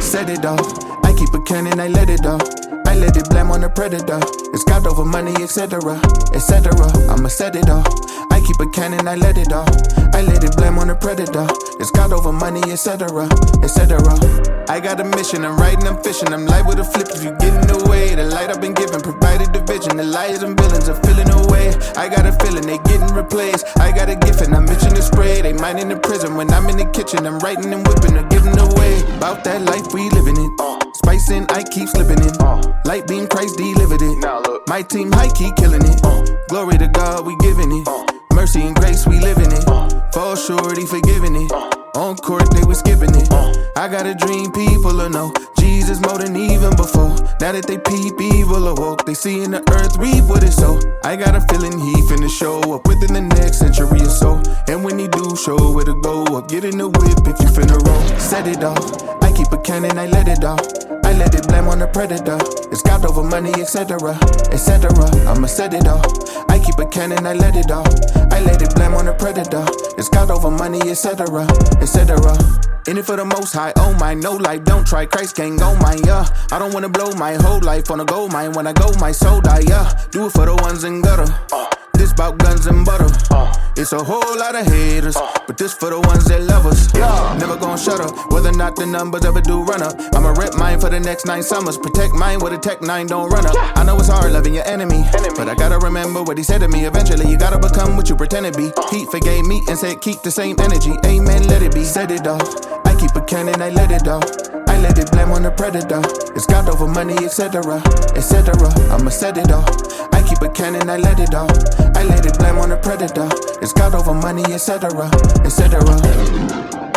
Set it off. I keep a cannon, I let it off. I let it blame on the predator. It's God over money, etc., etc. I'ma set it off. I keep a cannon, I let it off. I let it blame on the predator. It's God over money, etc., etc. I got a mission, I'm riding, I'm fishing. I'm live with a flip if you get in the way. The light I've been given provided the vision. The liars and villains are feeling away. I got a feeling they getting replaced. I got a gift and I'm itching to spray. They mine in the prison when I'm in the kitchen. I'm writing and whipping or giving away. About that life we living it. Spicing, I keep slipping in. Light beam, Christ delivered it. My team high key killing it. Glory to God, we giving it. Mercy and grace, we living it. Fall short, he forgiving it. On court, they was skipping it. I got a dream, people will know Jesus more than even before. Now that they peep, evil awoke. They see in the earth, reap what it so. I got a feeling he finna show up within the next century or so. And when he do, show where to go up. Get in the whip if you finna roll. Set it off. I keep a cannon, I let it off. I let it blame on the predator. It's God over money, etc., etc. I'ma set it off. I keep a cannon, I let it off. I let it blame on the predator. It's God over money, etc., etc. In it for the most high, oh my, no life, don't try, Christ can't go mine, yeah. I don't wanna blow my whole life on a gold mine. When I go, my soul die, yeah. Do it for the ones in gutter. This bout guns and butter. It's a whole lot of haters, but this for the ones that love us. Never gonna shut up, whether or not the numbers ever do run up. I'ma rep mine for the next 9 summers. Protect mine with a Tech 9, don't run up. I know it's hard loving your enemy, but I gotta remember what he said to me. Eventually you gotta become what you pretend to be. He forgave me and said keep the same energy. Amen, let it be. Set it off. I keep a cannon, I let it off. I let it blame on the predator. It's God over money, etc., etc. I'ma set it off. I keep a cannon, I let it off. I let it blame on the predator. It's God over money, etc., etc.